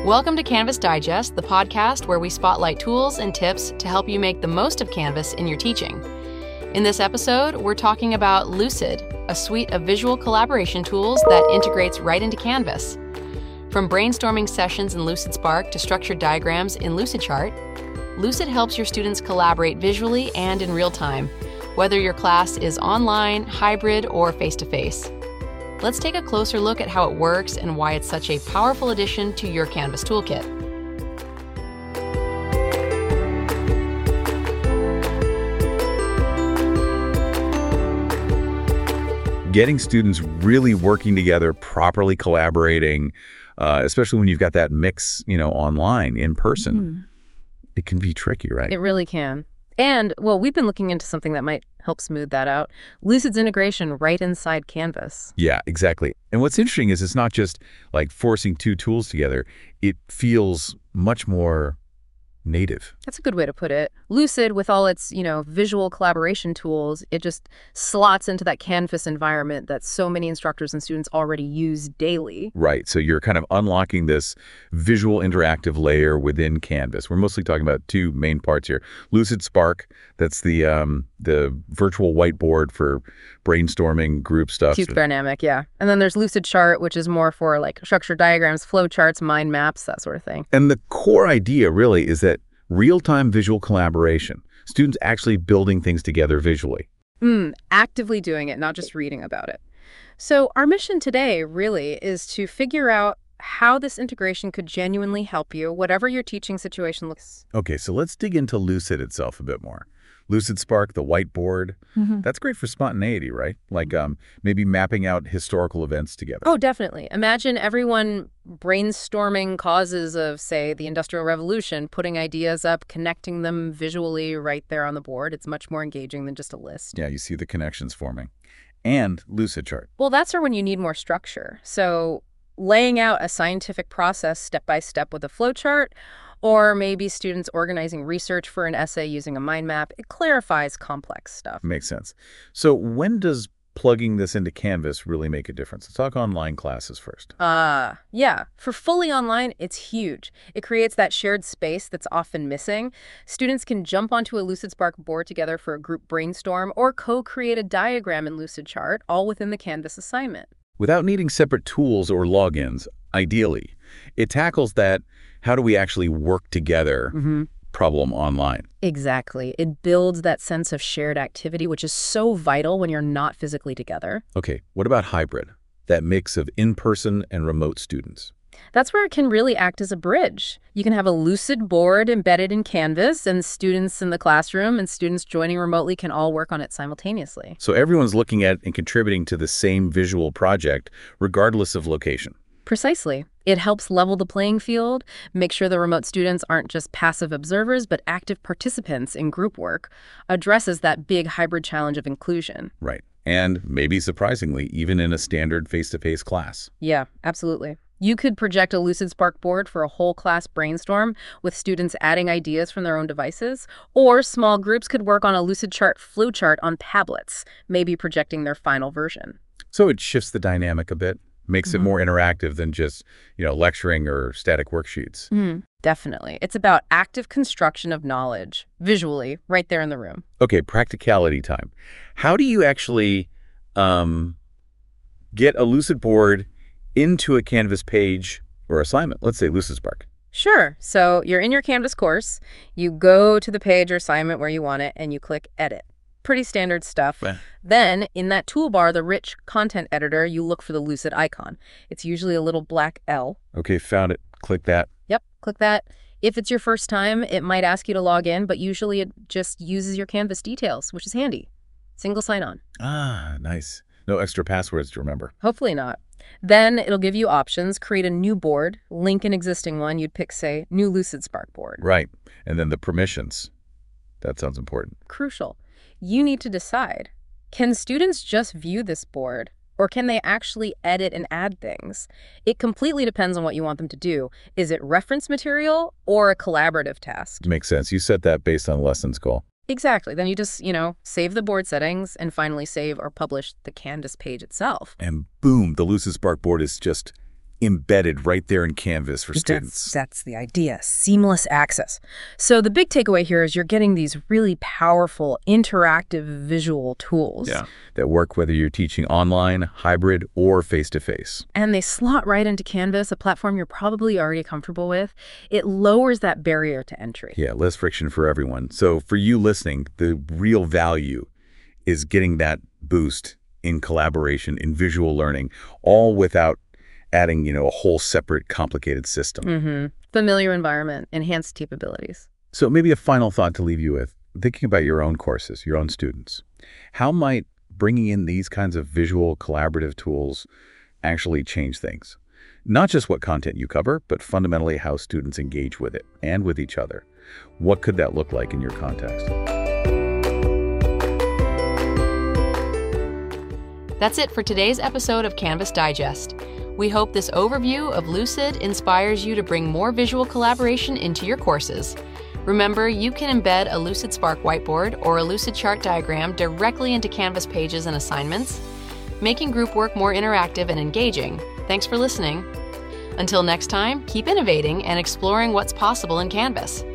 Welcome to Canvas Digest, the podcast where we spotlight tools and tips to help you make the most of Canvas in your teaching. In this episode, we're talking about Lucid, a suite of visual collaboration tools that integrates right into Canvas. From brainstorming sessions in LucidSpark to structured diagrams in Lucidchart, Lucid helps your students collaborate visually and in real time, whether your class is online, hybrid, or face-to-face. Let's take a closer look at how it works and why it's such a powerful addition to your Canvas toolkit. Getting students really working together, properly collaborating, especially when you've got that mix, online, in person, it can be tricky, right? It really can. And, well, we've been looking into something that might help smooth that out. Lucid's integration right inside Canvas. Yeah, exactly. And what's interesting is it's not just like forcing two tools together. It feels much more native. That's a good way to put it. Lucid, with all its, visual collaboration tools, it just slots into that Canvas environment that so many instructors and students already use daily. Right. So you're kind of unlocking this visual interactive layer within Canvas. We're mostly talking about two main parts here. LucidSpark, that's the virtual whiteboard for brainstorming group stuff. Cube dynamic, yeah. And then there's Lucidchart, which is more for like structured diagrams, flow charts, mind maps, that sort of thing. And the core idea really is that real-time visual collaboration, students actually building things together visually. Actively doing it, not just reading about it. So our mission today really is to figure out how this integration could genuinely help you, whatever your teaching situation looks. Okay, so let's dig into Lucid itself a bit more. LucidSpark, the whiteboard, that's great for spontaneity, right? Like maybe mapping out historical events together. Oh, definitely. Imagine everyone brainstorming causes of, say, the Industrial Revolution, putting ideas up, connecting them visually right there on the board. It's much more engaging than just a list. Yeah, you see the connections forming. And Lucidchart. Well, that's when you need more structure. So laying out a scientific process step by step with a flowchart, or maybe students organizing research for an essay using a mind map. It clarifies complex stuff. Makes sense. So when does plugging this into Canvas really make a difference? Let's talk online classes first. Yeah. For fully online, it's huge. It creates that shared space that's often missing. Students can jump onto a LucidSpark board together for a group brainstorm or co-create a diagram in Lucidchart, all within the Canvas assignment. Without needing separate tools or logins, ideally. It tackles that how do we actually work together problem online. Exactly. It builds that sense of shared activity, which is so vital when you're not physically together. Okay, what about hybrid? That mix of in-person and remote students. That's where it can really act as a bridge. You can have a Lucid board embedded in Canvas, and students in the classroom and students joining remotely can all work on it simultaneously. So everyone's looking at and contributing to the same visual project, regardless of location. Precisely. It helps level the playing field, make sure the remote students aren't just passive observers, but active participants in group work, addresses that big hybrid challenge of inclusion. Right. And maybe surprisingly, even in a standard face-to-face class. Yeah, absolutely. You could project a LucidSpark board for a whole class brainstorm with students adding ideas from their own devices, or small groups could work on a Lucidchart flowchart on tablets, maybe projecting their final version. So it shifts the dynamic a bit. Makes it more interactive than just, lecturing or static worksheets. Definitely. It's about active construction of knowledge, visually, right there in the room. Okay, practicality time. How do you actually get a Lucid board into a Canvas page or assignment? Let's say LucidSpark. Sure. So you're in your Canvas course, you go to the page or assignment where you want it, and you click Edit. Pretty standard stuff. Yeah. Then, in that toolbar, the rich content editor, you look for the Lucid icon. It's usually a little black L. Okay, found it. Click that. Yep, click that. If it's your first time, it might ask you to log in, but usually it just uses your Canvas details, which is handy. Single sign-on. Ah, nice. No extra passwords to remember. Hopefully not. Then it'll give you options, create a new board, link an existing one. You'd pick, say, new LucidSpark board. Right. And then the permissions. That sounds important. Crucial. You need to decide, can students just view this board, or can they actually edit and add things? It completely depends on what you want them to do. Is it reference material or a collaborative task? Makes sense. You set that based on lessons goal. Exactly. Then you just, save the board settings and finally save or publish the Canvas page itself. And boom, the LucidSpark board is just embedded right there in Canvas for students. That's the idea. Seamless access. So the big takeaway here is you're getting these really powerful, interactive visual tools. Yeah, that work whether you're teaching online, hybrid, or face-to-face. And they slot right into Canvas, a platform you're probably already comfortable with. It lowers that barrier to entry. Yeah, less friction for everyone. So for you listening, the real value is getting that boost in collaboration, in visual learning, all without adding, a whole separate complicated system. Familiar environment, enhanced capabilities. So maybe a final thought to leave you with, thinking about your own courses, your own students. How might bringing in these kinds of visual collaborative tools actually change things? Not just what content you cover, but fundamentally how students engage with it and with each other. What could that look like in your context? That's it for today's episode of Canvas Digest. We hope this overview of Lucid inspires you to bring more visual collaboration into your courses. Remember, you can embed a Lucid Spark whiteboard or a Lucid chart diagram directly into Canvas pages and assignments, making group work more interactive and engaging. Thanks for listening. Until next time, keep innovating and exploring what's possible in Canvas.